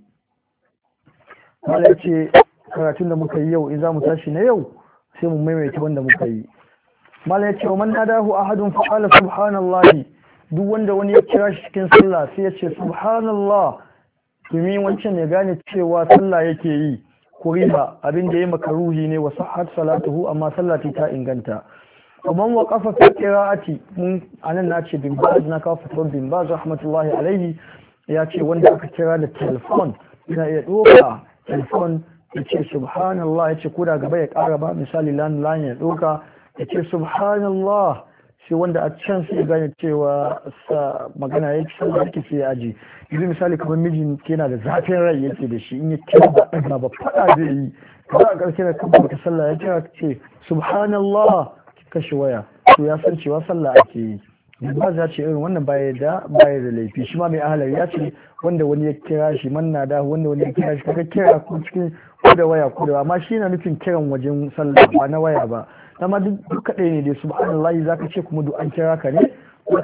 malam ya ce karatun da muka yi yau in za mu tashi na yau sai mu maimaita wanda muka yi malam ya ce wa man nadahu ahadun fa qala subhanallahi duk wanda wani ya kira shi cikin sallah sai ya ce subhanallah domin wancan ya gane cewa sallah yake yi kuriba abin da ya makaruhi ne wa sahhat salatuhu amma sallah ta inganta kuma waqafa fi qira'ati mun anan nace bin baz na kawo fatwa bin baz rahmatullahi alaihi ya ce wanda aka kira da telefon yana iya doka telefon ya ce subhanallah ya ce koda gaba ya kara ba misali lan ya doka ya ce subhanallah sai wanda a can sai gane cewa sa magana ya ci sallah yake sai ya aji yanzu misali kamar mijin yana da zafin rai yake da shi in ya kira ba ɗaga ba faɗa zai yi za a ƙarshe da kan baka sallah ya kira ce subhanallah kashe waya to ya san cewa sallah ake yi ba za ce irin wannan baya da laifi shi ma mai ahalar ya ce wanda wani ya kira shi manna da wanda wani ya kira shi kaga kira ko cikin ko da waya ko da amma shi na nufin kiran wajen sallah ba na waya ba amma duk kaɗai ne dai subhanallahi zaka ce kuma duk an kira ka ne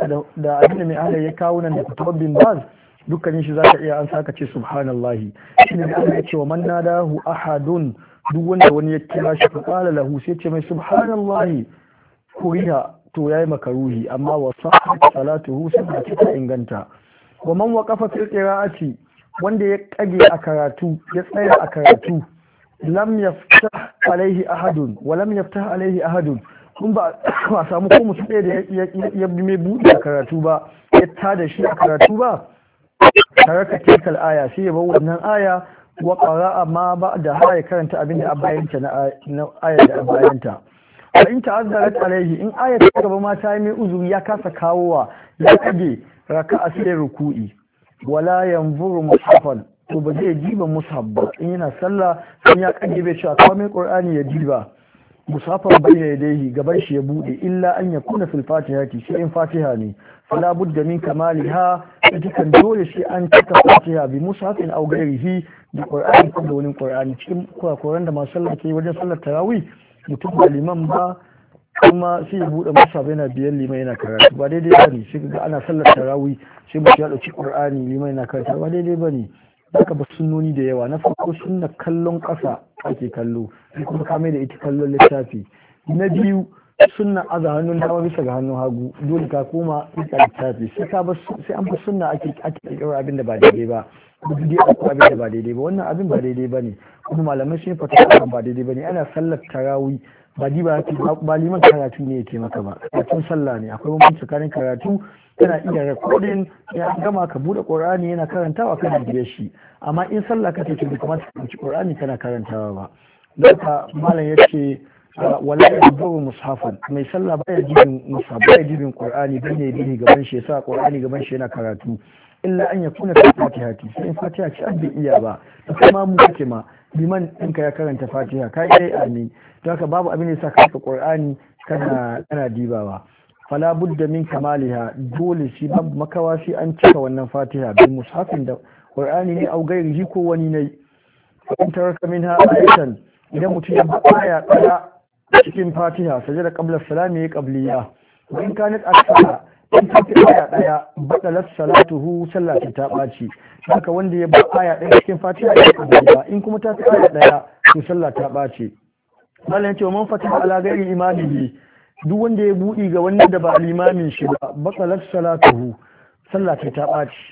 da abin da mai ahalar ya kawo nan da fitowar bin baz dukkanin shi zaka iya an saka ce subhanallahi shi ne Allah ya ce wa man nadahu ahadun duk wanda wani ya kira shi fa qala lahu sai ce mai subhanallahi kuriha to yayi makaruhi amma wa sahhat salatuhu sai ta inganta wa man waqafa fil qira'ati wanda ya kage a karatu ya tsaya a karatu lam yaftah alaihi ahadun wa lam yaftah alaihi ahadun kun ba samu ko mutum ɗaya da ya bi mai buɗe a karatu ba ya tada shi a karatu ba taraka tilkal aya sai ya bar wannan aya wa qara'a ma ba da haya karanta abinda a bayanta na ayar da a bayanta wa in ta'azzarat alaihi in ayat ta gaba ma ta yi mai uzuri ya kasa kawowa ya kage raka'a sai ruku'i wala yanzuru mushafan to ba zai jiba mushaf ba in yana sallah sai ya kage bai cewa kawai mai qur'ani ya jiba mushafan bayna yadayhi gaban shi ya bude illa an yakuna fil fatihati sai in fatiha ne fala budda min kamaliha kan dole sai an cika fatiha bi mushafin aw ghairihi da qur'ani ko da wani qur'ani cikin kurakuran da masu sallah ke wajen sallar tarawih mutum ba liman ba kuma sai ya bude masa yana biyan liman yana karatu ba daidai ba ne sai ga ana sallar tarawih sai mutum ya dauki qur'ani liman yana karatu ba daidai ba ne zaka ba sunnoni da yawa na farko sunna kallon ƙasa ake kallo sai kuma ka mai da ita kallon littafi na biyu sunna aza hannun dama bisa ga hannun hagu dole ka koma ika littafi sai an bar sunna ake kirkiro abin da ba daidai ba duk dai akwai abin da ba daidai ba wannan abin ba daidai ba ne kuma malamai sun fata ba daidai ba ne ana sallar tarawih ba liman karatu ne yake maka ba karatun sallah ne akwai bambanci tsakanin karatu kana iya recording ya gama ka bude qur'ani yana karantawa kana biye shi amma in sallah kake to kuma ka ci qur'ani kana karantawa ba don malam yace wala yaduru mushafan mai sallah baya jibin mushaf baya jibin qur'ani dan ne bihi gaban shi yasa qur'ani gaban shi yana karatu illa an yakuna fi fatihati sai fatiha ci abin iya ba kuma mu kake ma liman ɗinka ya karanta fatiha ka yi amin don haka babu abin da ya sa ka qur'ani kana dibawa fala budda min kamaliha dole shi babu makawa shi an cika wannan fatiha bil mushafin da qur'ani ne au gairihi ko wani ne in taraka minha ayatan idan mutum ya aya daya cikin fatiha sajada qabla salami ya qabliya wa in kanat akthara in ta fi aya daya badalat salatuhu sallati ta baci haka wanda ya ba aya daya cikin fatiha ya qabliya in kuma ta fi aya daya to sallah ta baci mallan ce man fatiha ala ghairi imamihi duk wanda ya budi ga wanda da ba limamin shi ba badalat salatuhu sallati ta baci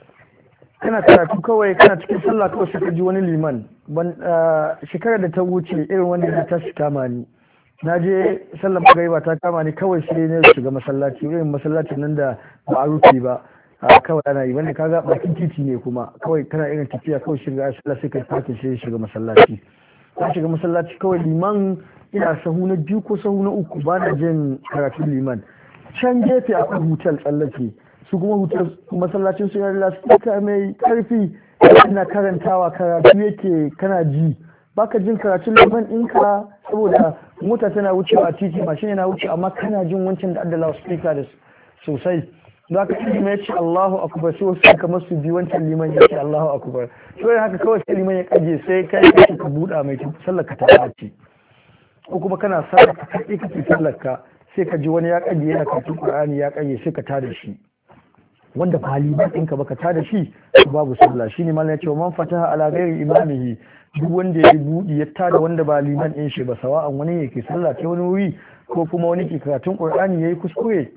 kana karatu kawai kana cikin sallah kawai sai ka ji wani liman shekarar da ta wuce irin wanda ya tashi kama ni na je sallar magariba ta kama ni kawai sai ne shiga masallaci irin masallacin nan da ba a rufe ba kawai ana yi wanda kaga bakin titi ne kuma kawai kana irin tafiya kawai shiga sallah sai kai fakin sai shiga masallaci ta shiga masallaci kawai liman ina sahu na biyu ko sahu na uku ba na jin karatun liman can gefe akwai hutal tsallake su kuma hutar masallacin su yana lasfika mai karfi ina karantawa karatu yake kana ji baka jin karatun liman ɗinka saboda mota tana wucewa titi mashin yana wuce amma kana jin wancan da adda lasfika da sosai za ka ci mai ce Allahu akbar sai wasu kamar su bi wancan liman ya ce Allahu akbar to haka kawai sai liman ya kaje sai kai ka buɗa mai sallar ka ta ɓaci ko kuma kana sallar ka kai kake sallar ka sai ka ji wani ya kaje yana karatun Qur'ani ya kaje sai ka tada shi wanda ba liman ɗinka baka tada shi babu sallah shine malam ya ce man fataha ala ghairi imamihi duk wanda ya buɗi ya tada wanda ba liman ɗin shi ba sawa'an wani yake sallah ta wani wuri ko kuma wani ke karatun Qur'ani yayi kuskure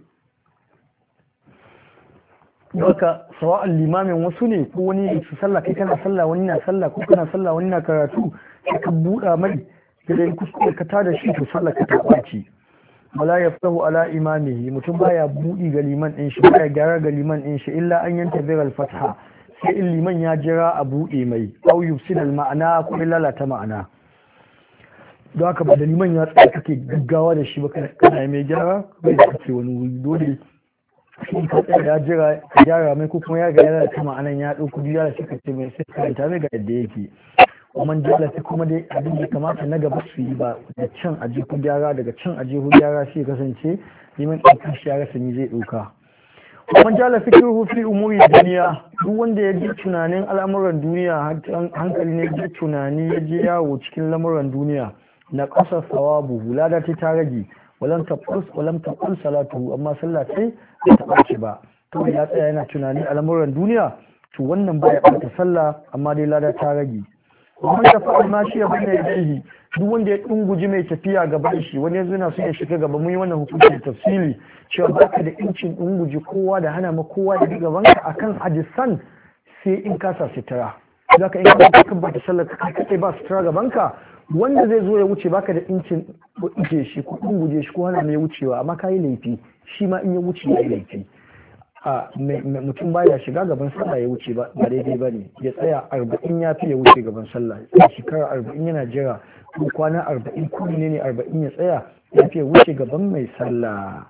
haka sawa'an limamin wasu ne ko wani yake sallah kai kana sallah wani na sallah ko kana sallah wani na karatu sai ka buɗa mai da kuskure ka tada shi to sallah ka ta ɓaci wala yaftahu ala imamihi mutum baya budi ga liman din shi baya gyara ga liman din shi illa an yanta bil fatha sai in liman ya jira a bude mai au yufsil al ma'ana ko lalata ma'ana don haka ba da liman ya tsaya kake gaggawa da shi ba kana mai gyara bai da kake wani wuri dole shi ka tsaya ya jira ka gyara mai ko kuma ya ga yana da ma'anan ya dauko gyara shi ka ce mai sai karanta mai ga yadda yake man jalasa kuma dai abin da kamata na gaba su yi ba da can aje ku gyara daga can aje ku gyara sai kasance neman ɗaukar shi ya rasa ni zai ɗauka man jala fikiru fi umuri duniya duk wanda ya ji tunanin al'amuran duniya hankali ne ya tunani ya je yawo cikin lamuran duniya na ƙasa sawabu lada ta rage walam taqul salatu amma sallah sai ba ta ɓace ba to ya tsaya yana tunanin al'amuran duniya to wannan baya ɓata sallah amma dai lada ta rage kuma ta faɗi ma shi ya bane yadda duk wanda ya dunguji mai tafiya gaban shi wani yanzu na so ya shiga gaba mun yi wannan hukuncin tafsili cewa baka da incin dunguji kowa da hana ma kowa ya bi gaban ka akan hadisan sai in ka sa sitara zaka in ka tabbata sallar ka kai ba sitara gaban ka wanda zai zo ya wuce baka da incin ije shi ko dunguje shi ko hana mai wucewa amma kai laifi shi ma in ya wuce ya laifi mutum baya shiga gaban sallah ya wuce ba daidai ba ne ya tsaya 40 ya fi ya wuce gaban sallah shekara 40 yana jira ko kwana 40 ko ne 40 ya tsaya ya fi ya wuce gaban mai sallah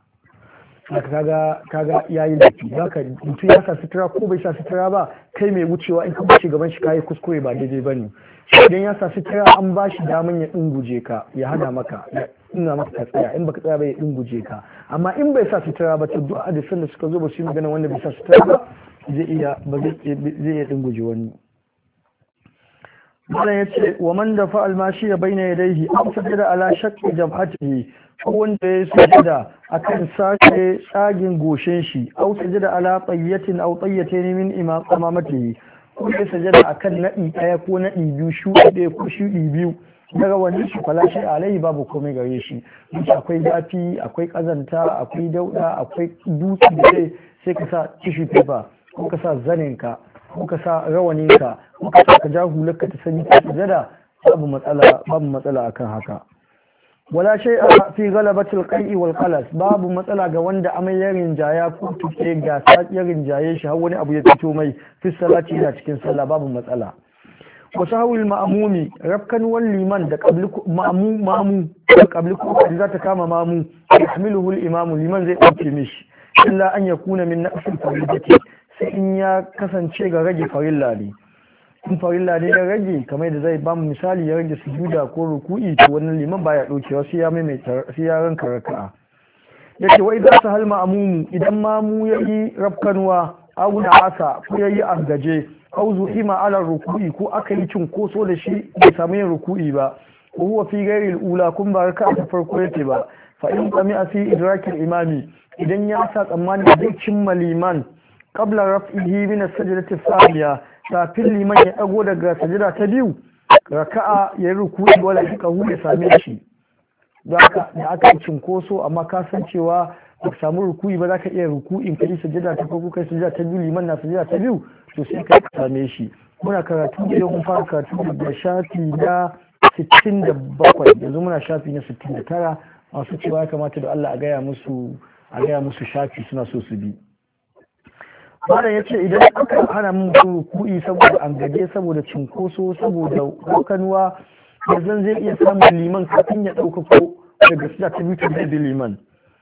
kaga yayi laifi zaka mutum ya sa sutura ko bai sa sutura ba kai mai wucewa in ka wuce gaban shi kai kuskure ba daidai bane idan ya sa sutura an ba shi daman ya dinguje ka ya hana maka ina maka ka tsaya in baka tsaya ba ya dinguje ka amma in bai sa sutura ba to duk hadisan da suka zo ba su yi magana wanda bai sa sutura ba zai iya dinguje wani malam ya ce wa man da fa'al mashi ya bayyana yadayhi aw sajada ala shaqqi jabhatihi ko wanda ya sajada akan sake tsagin goshin shi aw sajada ala tayyatin aw tayyatayn min imamatihi ko ya sajada akan nadi daya ko nadi biyu shudi daya ko shudi biyu daga wani shi falashi alai babu komai gare shi duk akwai zafi akwai kazanta akwai dauda akwai dutse da sai ka sa tissue paper ko ka sa zaninka ko ka sa rawaninka ko ka sa ka ja hularka ta sanyi ta sujada babu matsala akan haka. wala shay'a fi ghalabatil qai'i wal qalas babu matsala ga wanda amai ya rinjaya ko tuke ga ya rinjaye shi har wani abu ya fito mai fi salati yana cikin sallah babu matsala. wa sahawil ma'mumi rafkan wal liman da qabli mamu da qabli ko za ta kama mamu yahmiluhu al imamu liman zai dauke mishi illa an yakuna min naqsil faridati sai in ya kasance ga rage farilla ne. in farilla ne ya rage kamar da zai ba mu misali ya rage sujuda ko ruku'i to wannan liman baya daukewa sai ya maimaita sai ya ranka raka'a. yace wa idan sahal ma'mumu idan mamu yayi rafkanwa aw da asa ko yayi angaje aw zuhima ala ruku'i ko aka yi cinkoso da shi bai samu yin ruku'i ba ko huwa fi ghairi al-ula kun ba raka'a ta farko yake ba fa in qami'a fi idrakil imami idan ya sa tsammani zai cimma liman qabla raf'ihi min as-sajdati thaniya kafin liman ya dago daga sajada ta biyu raka'a ya ruku'i wala kahu ya same shi zaka da aka yi cinkoso amma ka san cewa ba samu ruku'i ba zaka iya ruku'in kai sajada ta farko kai sajada ta biyu liman na sajada ta biyu to sai ka same shi. muna karatu da yau mun fara karatu da shafi na 67 yanzu muna shafi na 69 masu cewa ya kamata da Allah a gaya musu shafi suna so su bi. Malam ya ce idan aka hana mutum ruku'i saboda an gaje saboda cinkoso saboda kanuwa yanzu zai iya samun liman kafin ya ɗauka ko daga sida ta biyu da liman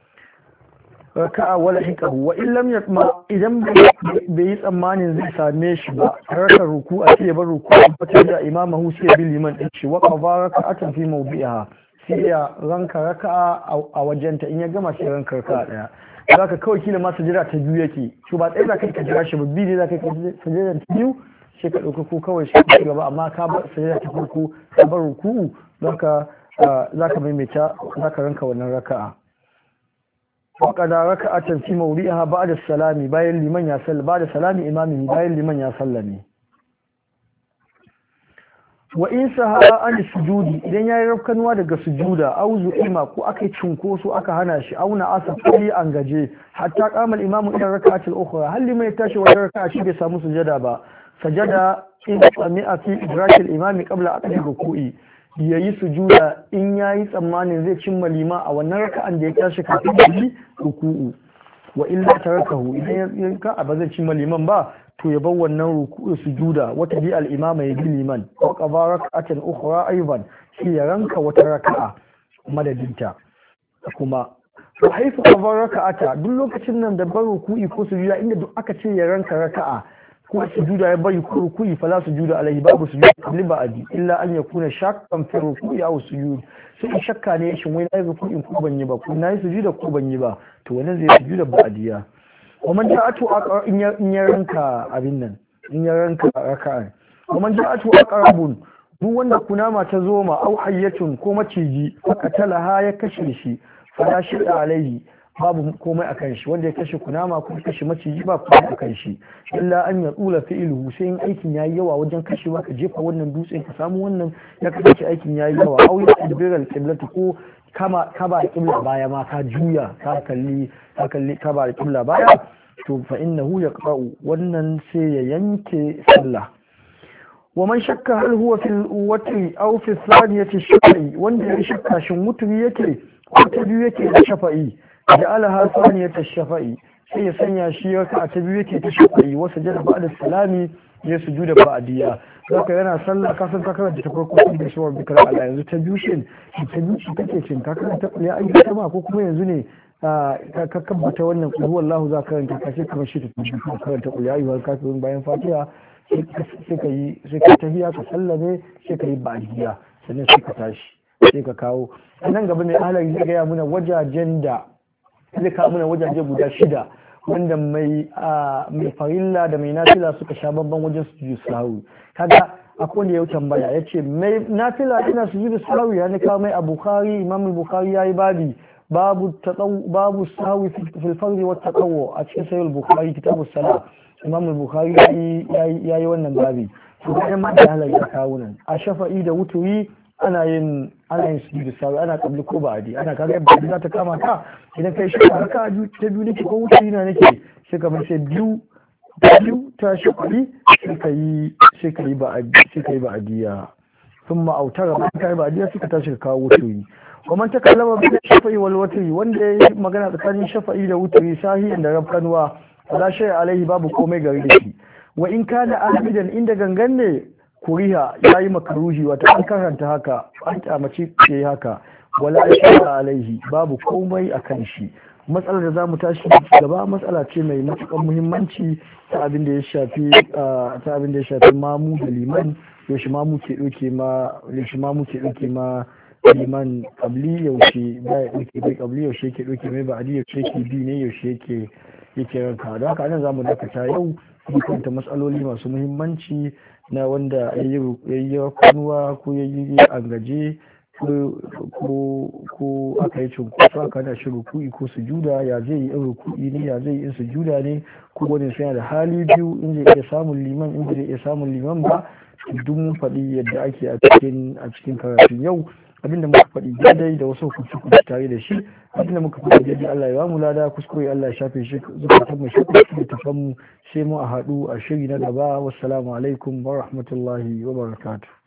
raka'a wala hikahu wa in lam yatma idan bai yi tsammanin zai same shi ba raka ruku'a sai ya bar ruku'a fatar da imamahu sai bi liman din shi wa qaba raka'atan fi mawdi'iha sai ya ranka raka'a a wajenta in ya gama sai ranka raka'a daya zaka kawai kila ma sajada ta biyu yake to ba tsaye zaka ka jira shi ba bi ne zaka ka sajada ta biyu sai ka dauka ko kawai shi ka gaba amma ka bar sajada ta farko ka bar ruku'u zaka maimaita zaka ranka wannan raka'a wa qada raka'atan fi mawdi'iha ba'da salami bayan liman ya salla ba'da salami imami bayan liman ya sallame. wa in saha an sujudi idan yayi rafkanuwa daga sujuda aw zu'ima ko aka cinkoso aka hana shi auna asa kuli an gaje hatta qama al-imamu ila rak'atil ukhra hal liman tashi wa raka'a shi bai samu sujada ba sajada in sami'a fi idrakil imami qabla aqdi ruku'i yayi sujuda in yayi tsammanin zai cimma lima a wannan raka'an da ya tashi kafin yi ruku'u wa illa tarakahu idan ya ba zai cimma liman ba to ya bar wannan ruku'u sujuda wata bi al-imama ya bi liman wa qaba rak'atan ukhra ayban shi ya ranka wata raka'a madadinta kuma to haifu qaba raka'ata duk lokacin nan da bar ruku'i ko sujuda inda duk aka ce ya ranka raka'a ko sujuda ya bari ko ruku'i fala sujuda alaihi babu sujuda qabli ba'di illa an yakuna shakkan fi ruku'i aw sujud sai shakka ne shin wai nayi ruku'in ko ban yi ba ko nayi sujuda ko ban yi ba to wannan zai sujuda ba'diya ومن جاءته in ya ranka abin nan in ya ranka raka'a ومن جاءته aqrabun duk wanda kunama ta zo ma au hayyatun ko maciji fakatalaha ya kashe shi fala shi alaihi babu komai akan shi wanda ya kashe kunama ko kashe maciji ba komai akan shi illa an ya tsula fi'luhu sai in aikin yayi yawa wajen kashe ka jefa wannan dutsen ka samu wannan ya kasance aikin yayi yawa au ya tadbiral qiblati ko kama ba qibla baya ma ka juya ka kalli ka ba qibla baya to fa innahu yaqra'u wannan sai ya yanke sallah. wa man shakka hal huwa fil watri aw fi thaniyati shafa'i wanda ya shakka shin mutumi yake ko ta biyu yake da shafa'i ja'alaha thaniyata shafa'i sai ya sanya shi raka'a ta biyu yake ta shafa'i wa sajada ba'da salami ya sujuda ba'diya zaka yana sallah ka san ka karanta ta farko da shawar bikar Allah yanzu ta biyu shin ta biyu shi kake cin ka karanta ya ayyuka ma ko kuma yanzu ne ka kabbata wannan qul huwallahu za ka karanta ka sai kamar shi ta biyu karanta qul ya ayyuhal kafirun bayan fatiha sai ka tahiya ka sallame sai ka yi ba'diya sannan sai ka tashi sai ka kawo nan gaba mai ahalari zai gaya muna wajajen da zai kawo muna wajaje guda 6 wanda mai farilla da mai nafila suka sha babban wajen sujudu sahwi kaga akwai wanda ya tambaya yace mai nafila ina sujudu sahwi ya ne kawo mai a Bukhari Imam Bukhari yayi babu sahwi fil fardhi wat tatawwu a cikin sahih Bukhari kitabus salat Imam Bukhari yayi wannan babi to ga ma da halal ya kawo nan a shafa'i da wuturi ana yin sujudu sawi ana kabli ko ba'adi ana kaga ba za ta kama ka idan kai shi raka ta biyu nake ko wuce ina nake sai kamar sai biyu ta shi kuli sai ka yi ba'adiyya sun ma'autara ba ka yi ba'adiyya suka tashi ka kawo wuturi kuma ta kallama bi shafa'i wal wuturi wanda ya yi magana tsakanin shafa'i da wuturi sahihin da rafkanuwa wala shay alaihi babu komai gari da shi wa in kana amidan inda gangan ne kuriha yayi makaruhi wata an karanta haka an kyamace ce haka wala shay alaihi babu komai akan shi matsalar da zamu tashi gaba matsala ce mai matuƙar muhimmanci ta abin da ya shafi mamu da liman yaushe mamu ke ɗauke ma liman kabli yaushe ba ya ɗauke bai kabli yaushe ke ɗauke mai ba'adi yaushe ke bi ne yaushe yake ranka don haka nan zamu dakata yau dukkan matsaloli masu muhimmanci na wanda ya yi kanuwa ko ya yi angaje ko aka yi cunkoso aka hana shi ruku'i ko sujuda ya zai yi in ruku'i ne ya zai yi in sujuda ne ko wani suna da hali biyu in zai iya samun liman in zai iya samun liman ba duk mun faɗi yadda ake a cikin karatun yau abinda muka faɗi daidai da wasu hukunci tare da shi abinda muka faɗi daidai Allah ya ba mu lada kuskure Allah ya shafe shi zukatan mu shafe shi da tafan mu sai mu a haɗu a shiri na gaba wassalamu alaikum wa rahmatullahi wa barakatuh